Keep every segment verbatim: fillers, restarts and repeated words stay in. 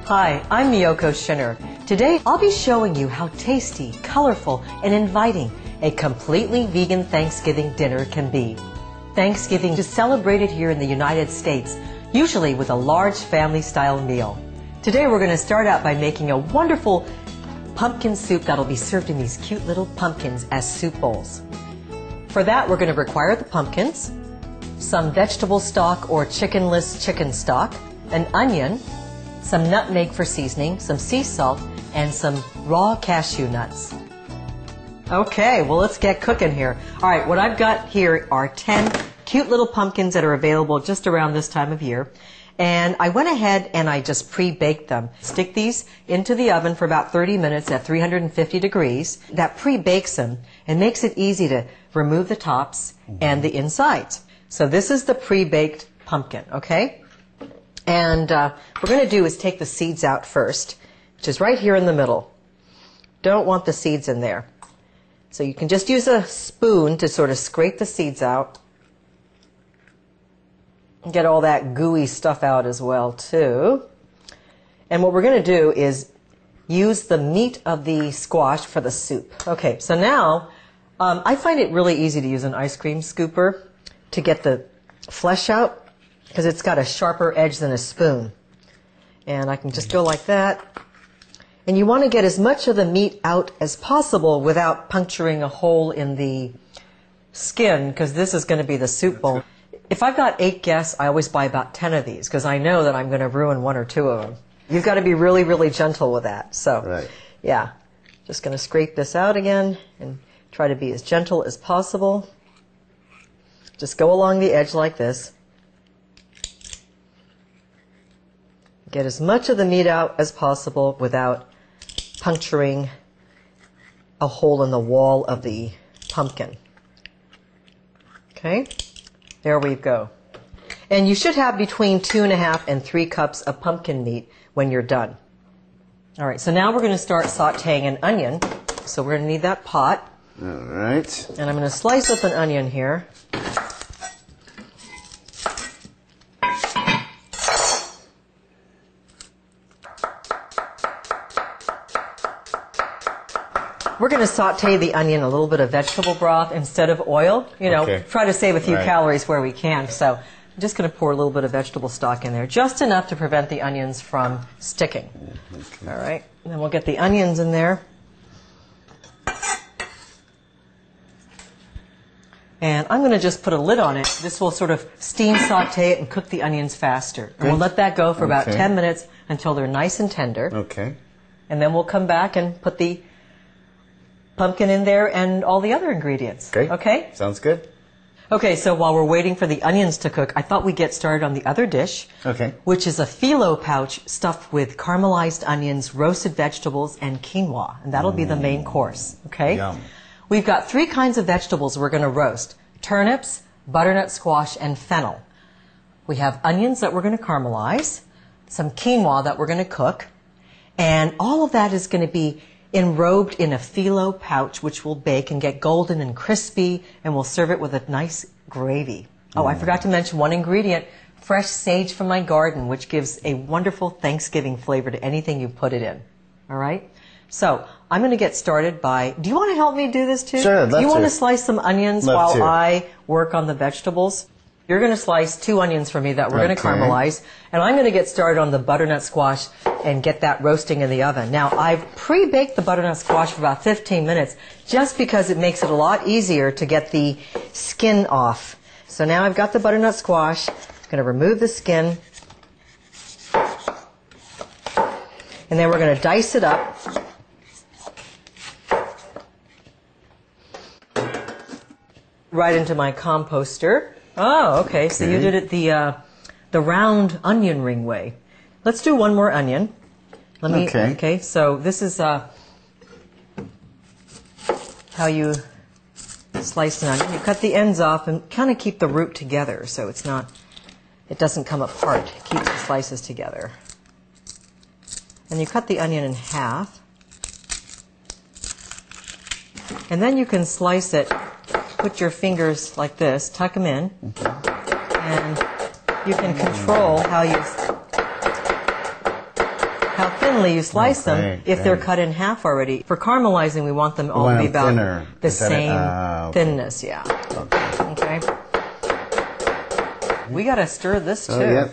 Hi, I'm Miyoko Schinner. Today I'll be showing you how tasty, colorful, and inviting a completely vegan Thanksgiving dinner can be. Thanksgiving is celebrated here in the United States, usually with a large family-style meal. Today we're going to start out by making a wonderful pumpkin soup that'll be served in these cute little pumpkins as soup bowls. For that we're going to require the pumpkins, some vegetable stock or chickenless chicken stock, an onion, some nutmeg for seasoning, some sea salt, and some raw cashew nuts. Okay, well let's get cooking here. All right, what I've got here are ten cute little pumpkins that are available just around this time of year. And I went ahead and I just pre-baked them. Stick these into the oven for about thirty minutes at three hundred fifty degrees. That pre-bakes them and makes it easy to remove the tops and the insides. So this is the pre-baked pumpkin, okay? And uh, what we're going to do is take the seeds out first, which is right here in the middle. Don't want the seeds in there. So you can just use a spoon to sort of scrape the seeds out. Get all that gooey stuff out as well, too. And what we're going to do is use the meat of the squash for the soup. Okay, so now um, I find it really easy to use an ice cream scooper to get the flesh out, because it's got a sharper edge than a spoon. And I can just go like that. And you want to get as much of the meat out as possible without puncturing a hole in the skin, because this is going to be the soup bowl. If I've got eight guests, I always buy about ten of these, because I know that I'm going to ruin one or two of them. You've got to be really, really gentle with that. So, right. Yeah, just going to scrape this out again and try to be as gentle as possible. Just go along the edge like this. Get as much of the meat out as possible without puncturing a hole in the wall of the pumpkin. Okay, there we go. And you should have between two and a half and three cups of pumpkin meat when you're done. All right, so now we're going to start sauteing an onion. So we're going to need that pot. All right. And I'm going to slice up an onion here. We're going to saute the onion in a little bit of vegetable broth instead of oil. You know, okay. Try to save a few right. calories where we can. So I'm just going to pour a little bit of vegetable stock in there, just enough to prevent the onions from sticking. Okay. All right, and then we'll get the onions in there. And I'm going to just put a lid on it. This will sort of steam saute it and cook the onions faster. And we'll let that go for about okay. ten minutes until they're nice and tender. Okay. And then we'll come back and put the pumpkin in there and all the other ingredients. Okay. Okay? Sounds good. Okay, so while we're waiting for the onions to cook, I thought we'd get started on the other dish. Okay. Which is a phyllo pouch stuffed with caramelized onions, roasted vegetables, and quinoa. And that'll mm. be the main course. Okay? Yum. We've got three kinds of vegetables we're going to roast. Turnips, butternut squash, and fennel. We have onions that we're going to caramelize, some quinoa that we're going to cook, and all of that is going to be enrobed in a phyllo pouch, which will bake and get golden and crispy, and we'll serve it with a nice gravy. Oh, I forgot to mention one ingredient, fresh sage from my garden, which gives a wonderful Thanksgiving flavor to anything you put it in. All right? So I'm going to get started by, do you want to help me do this too? Sure, I'd love Do you to. want to slice some onions Love while to. I work on the vegetables? You're going to slice two onions for me that we're going to Okay. caramelize, and I'm going to get started on the butternut squash and get that roasting in the oven. Now, I've pre-baked the butternut squash for about fifteen minutes just because it makes it a lot easier to get the skin off. So now I've got the butternut squash. I'm going to remove the skin, and then we're going to dice it up. Right into my composter. Oh, okay. So Okay. you did it the uh, the round onion ring way. Let's do one more onion. Let me. Okay. Okay. So this is uh, how you slice an onion. You cut the ends off and kind of keep the root together, so it's not. It doesn't come apart. It keeps the slices together. And you cut the onion in half, and then you can slice it. Put your fingers like this, tuck them in, and you can control how you how thinly you slice Oh, them great, if they're great. cut in half already. For caramelizing, we want them all want to be them about thinner. the Is that it? same Ah, okay. thinness, yeah. Okay. Okay. We got to stir this too. Oh, yep.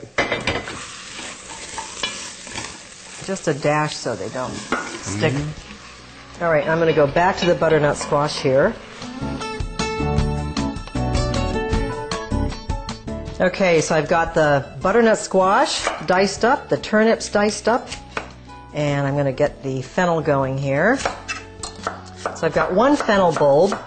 Just a dash so they don't stick. Mm-hmm. All right, I'm going to go back to the butternut squash here. Okay, so I've got the butternut squash diced up, the turnips diced up, and I'm going to get the fennel going here. So I've got one fennel bulb.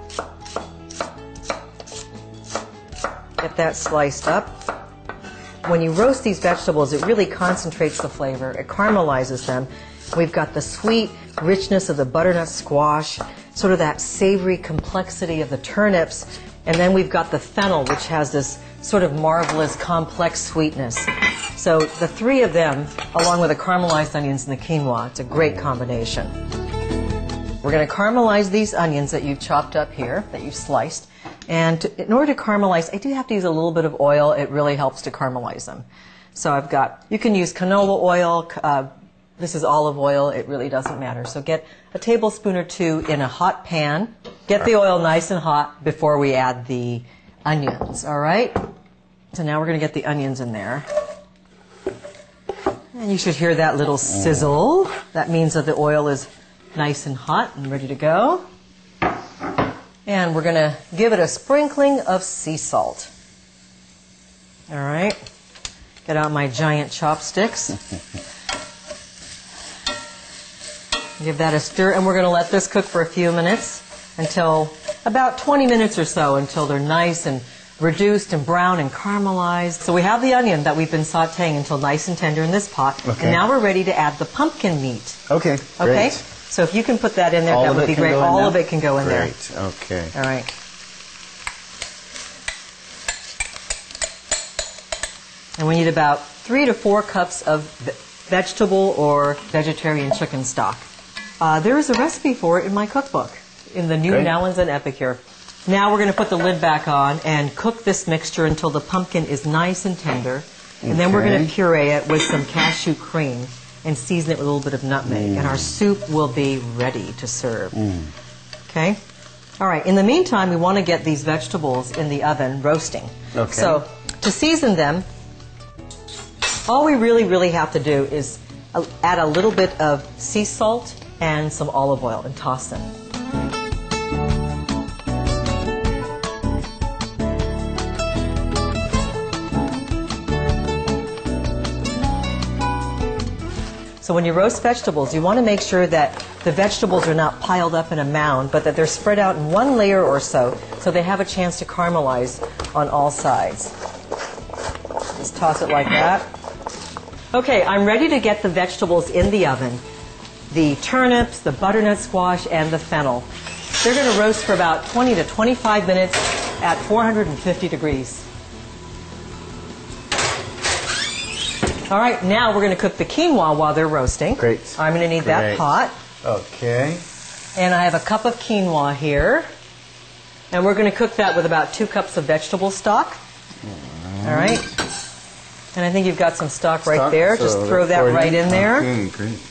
Get that sliced up. When you roast these vegetables, it really concentrates the flavor. It caramelizes them. We've got the sweet richness of the butternut squash, sort of that savory complexity of the turnips, and then we've got the fennel, which has this sort of marvelous, complex sweetness. So the three of them, along with the caramelized onions and the quinoa, it's a great combination. We're going to caramelize these onions that you've chopped up here, that you've sliced. And to, in order to caramelize, I do have to use a little bit of oil. It really helps to caramelize them. So I've got, you can use canola oil. Uh, this is olive oil. It really doesn't matter. So get a tablespoon or two in a hot pan. Get the oil nice and hot before we add the onions, all right? So now we're going to get the onions in there. And you should hear that little sizzle. That means that the oil is nice and hot and ready to go. And we're going to give it a sprinkling of sea salt. All right. Get out my giant chopsticks. Give that a stir, and we're going to let this cook for a few minutes until about twenty minutes or so, until they're nice and reduced and brown and caramelized. So we have the onion that we've been sauteing until nice and tender in this pot. Okay. And now we're ready to add the pumpkin meat. Okay, great. Okay? So if you can put that in there, All that of would it be can great. go in All now? of it can go in there. Great, okay. All right. And we need about three to four cups of ve- vegetable or vegetarian chicken stock. Uh, there is a recipe for it in my cookbook, in the new Great. Nowens and Epicure. Now we're going to put the lid back on and cook this mixture until the pumpkin is nice and tender. And then we're going to Okay. puree it with some cashew cream and season it with a little bit of nutmeg. And our soup will be ready to serve. Okay? All right. In the meantime, we want to get these vegetables in the oven roasting. Okay. So to season them, all we really, really have to do is uh, add a little bit of sea salt and some olive oil and toss them. So when you roast vegetables, you want to make sure that the vegetables are not piled up in a mound, but that they're spread out in one layer or so, so they have a chance to caramelize on all sides. Just toss it like that. Okay, I'm ready to get the vegetables in the oven. The turnips, the butternut squash, and the fennel. They're going to roast for about twenty to twenty-five minutes at four hundred fifty degrees. All right, now we're going to cook the quinoa while they're roasting. Great. I'm going to need that Great. pot. Okay. And I have a cup of quinoa here. And we're going to cook that with about two cups of vegetable stock. All right. And I think you've got some stock right Stock, there. so Just throw that for right you. in there. Okay, great.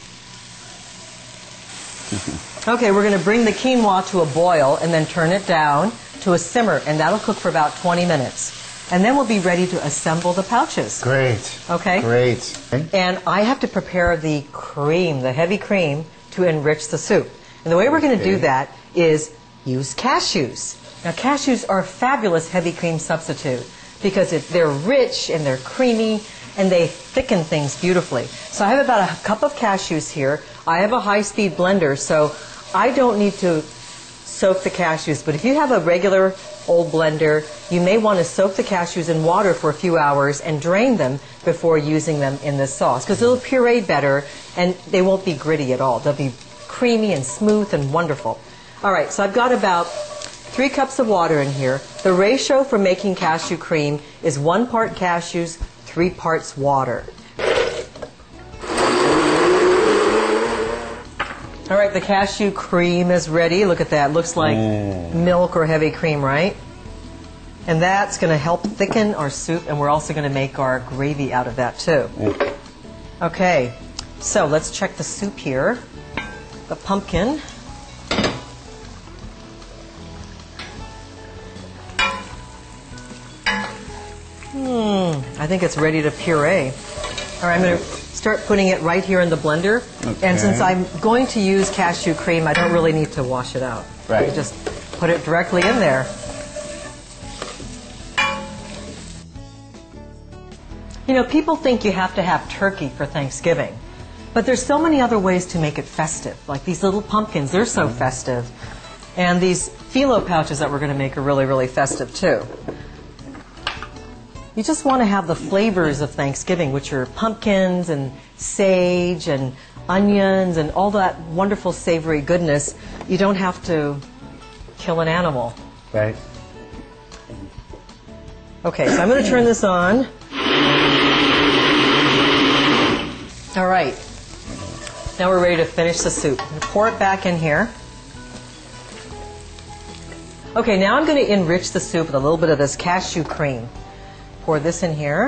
Okay, we're going to bring the quinoa to a boil and then turn it down to a simmer. And that'll cook for about twenty minutes. And then we'll be ready to assemble the pouches. Great. Okay. Great. Okay. And I have to prepare the cream, the heavy cream, to enrich the soup. And the way we're going to do Okay. that is use cashews. Now, cashews are a fabulous heavy cream substitute because it, they're rich and they're creamy and they thicken things beautifully. So I have about a cup of cashews here. I have a high-speed blender, so I don't need to soak the cashews. But if you have a regular old blender, you may want to soak the cashews in water for a few hours and drain them before using them in this sauce because it'll puree better and they won't be gritty at all. They'll be creamy and smooth and wonderful. All right, so I've got about three cups of water in here. The ratio for making cashew cream is one part cashews, three parts water. All right, the cashew cream is ready. Look at that. Looks like Mm. milk or heavy cream, right? And that's going to help thicken our soup, and we're also going to make our gravy out of that, too. Okay. So let's check the soup here. The pumpkin. Hmm, I think it's ready to puree. All right, I'm going to start putting it right here in the blender. Okay. And since I'm going to use cashew cream, I don't really need to wash it out. Right. I just put it directly in there. You know, people think you have to have turkey for Thanksgiving, but there's so many other ways to make it festive. Like these little pumpkins, they're so festive. And these phyllo pouches that we're going to make are really, really festive too. You just want to have the flavors of Thanksgiving, which are pumpkins and sage and onions and all that wonderful savory goodness. You don't have to kill an animal. Right. Okay, so I'm going to turn this on. All right. Now we're ready to finish the soup. I'm going to pour it back in here. Okay, now I'm going to enrich the soup with a little bit of this cashew cream. Pour this in here.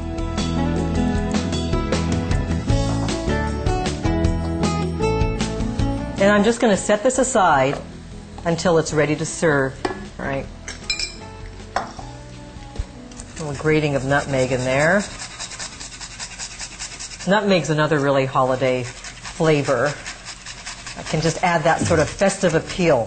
And I'm just going to set this aside until it's ready to serve. All right. A little grating of nutmeg in there. Nutmeg's another really holiday flavor. I can just add that sort of festive appeal.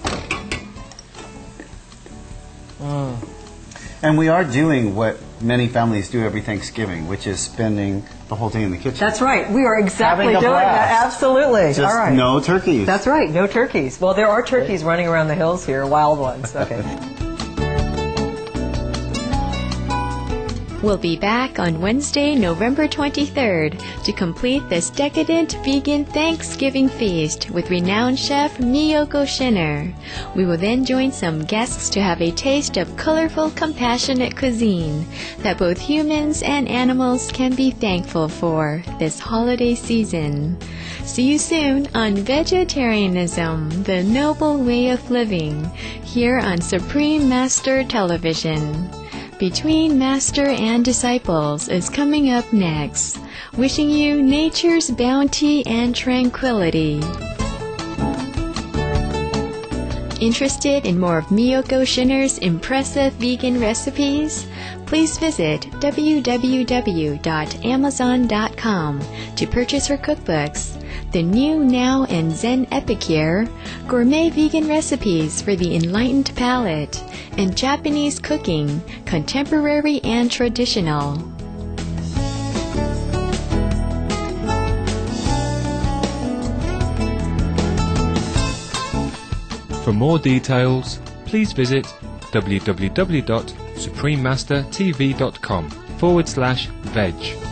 Mm. And we are doing what many families do every Thanksgiving, which is spending the whole day in the kitchen. That's right. We are exactly Having a doing blast. that. Absolutely. Just All right. no turkeys. That's right. No turkeys. Well, there are turkeys running around the hills here, wild ones. Okay. We'll be back on Wednesday, November twenty-third to complete this decadent vegan Thanksgiving feast with renowned chef Miyoko Schinner. We will then join some guests to have a taste of colorful, compassionate cuisine that both humans and animals can be thankful for this holiday season. See you soon on Vegetarianism, the Noble Way of Living, here on Supreme Master Television. Between Master and Disciples is coming up next, wishing you nature's bounty and tranquility. Interested in more of Miyoko Schinner's impressive vegan recipes? Please visit w w w dot amazon dot com to purchase her cookbooks, The New Now and Zen Epicure, Gourmet Vegan Recipes for the Enlightened Palate, and Japanese Cooking, Contemporary and Traditional. For more details, please visit w w w dot supreme master t v dot com forward slash veg.